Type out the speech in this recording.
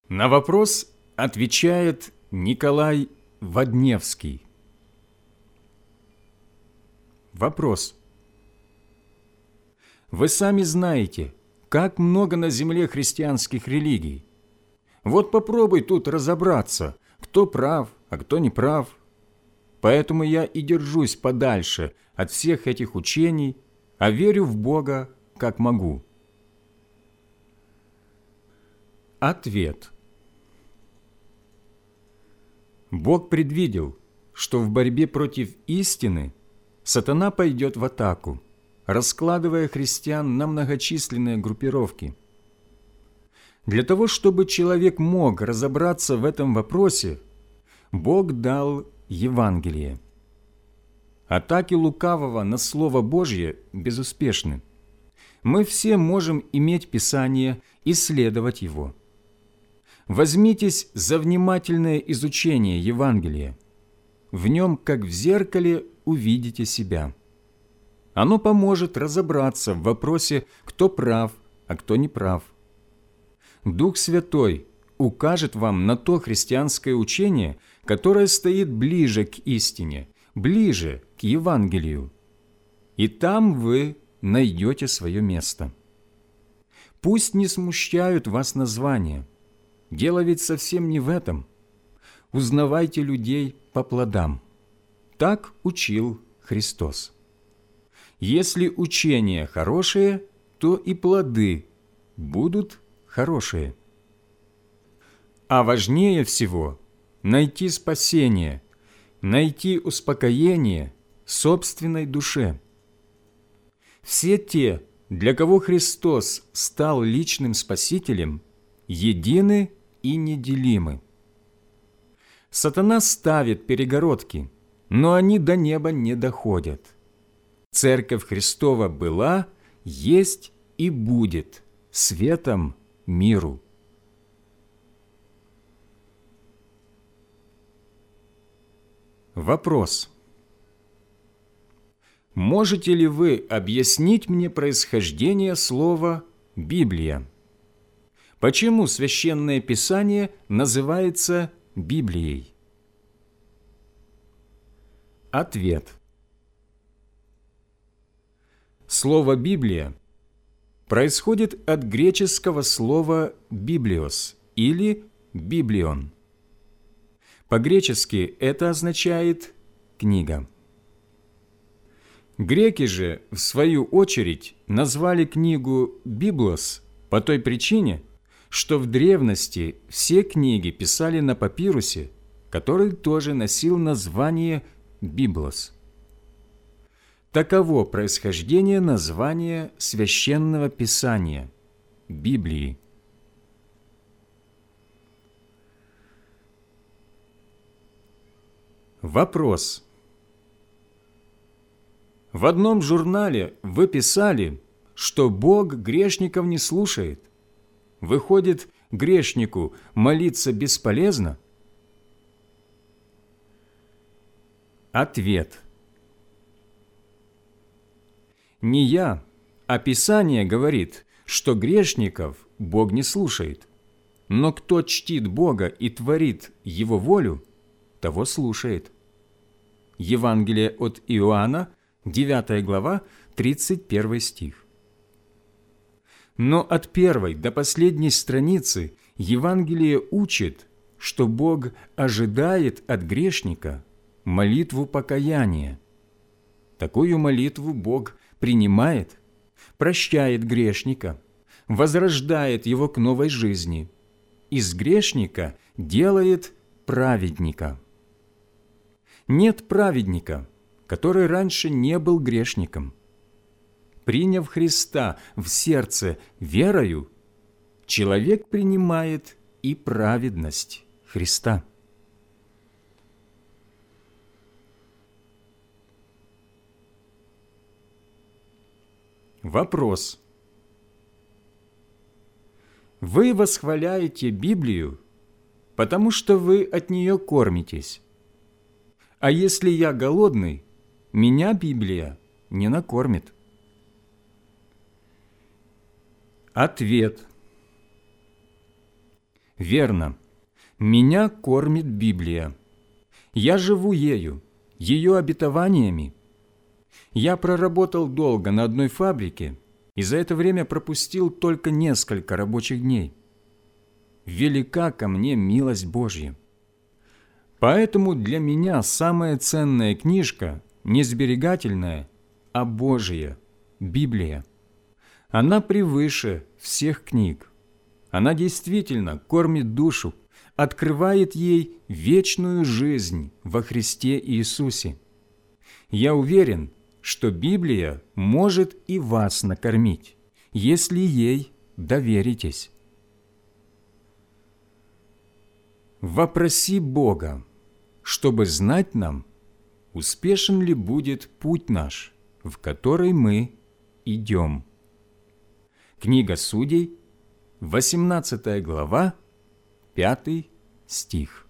На вопрос отвечает Николай Водневский. Вопрос. Вы сами знаете, как много на земле христианских религий. Вот попробуй тут разобраться, кто прав, а кто не прав. Поэтому я и держусь подальше от всех этих учений, а верю в Бога, как могу. Ответ. Бог предвидел, что в борьбе против истины сатана пойдет в атаку, раскладывая христиан на многочисленные группировки. Для того, чтобы человек мог разобраться в этом вопросе, Бог дал Евангелие. Атаки лукавого на Слово Божье безуспешны. Мы все можем иметь Писание, исследовать его. Возьмитесь за внимательное изучение Евангелия. В нем, как в зеркале, увидите себя. Оно поможет разобраться в вопросе, кто прав, а кто не прав. Дух Святой укажет вам на то христианское учение, которое стоит ближе к истине, ближе к Евангелию. И там вы найдете свое место. Пусть не смущают вас названия. Дело ведь совсем не в этом. Узнавайте людей по плодам. Так учил Христос. Если учения хорошие, то и плоды будут хорошие. А важнее всего найти спасение, найти успокоение собственной душе. Все те, для кого Христос стал личным Спасителем, едины и неделимы. Сатана ставит перегородки, но они до неба не доходят. Церковь Христова была, есть и будет светом миру. Вопрос. Можете ли вы объяснить мне происхождение слова «Библия»? Почему Священное Писание называется Библией? Ответ. Слово «Библия» происходит от греческого слова «библиос» или «библион». По-гречески это означает «книга». Греки же, в свою очередь, назвали книгу «библос» по той причине, что в древности все книги писали на папирусе, который тоже носил название «библос». Таково происхождение названия Священного Писания – Библии. Вопрос. В одном журнале вы писали, что Бог грешников не слушает. Выходит, грешнику молиться бесполезно? Ответ. Не я, а Писание говорит, что грешников Бог не слушает. Но кто чтит Бога и творит Его волю, того слушает. Евангелие от Иоанна, 9 глава, 31 стих. Но от первой до последней страницы Евангелие учит, что Бог ожидает от грешника молитву покаяния. Такую молитву Бог принимает, прощает грешника, возрождает его к новой жизни, из грешника делает праведника. Нет праведника, который раньше не был грешником. Приняв Христа в сердце верою, человек принимает и праведность Христа. Вопрос. Вы восхваляете Библию, потому что вы от нее кормитесь. А если я голодный, меня Библия не накормит. Ответ. Верно, меня кормит Библия. Я живу ею, ее обетованиями. Я проработал долго на одной фабрике и за это время пропустил только несколько рабочих дней. Велика ко мне милость Божья. Поэтому для меня самая ценная книжка не сберегательная, а Божия, Библия. Она превыше всех книг. Она действительно кормит душу, открывает ей вечную жизнь во Христе Иисусе. Я уверен, что Библия может и вас накормить, если ей доверитесь. Вопроси Бога, чтобы знать нам, успешен ли будет путь наш, в который мы идем. Книга Судей, 18 глава, 5 стих.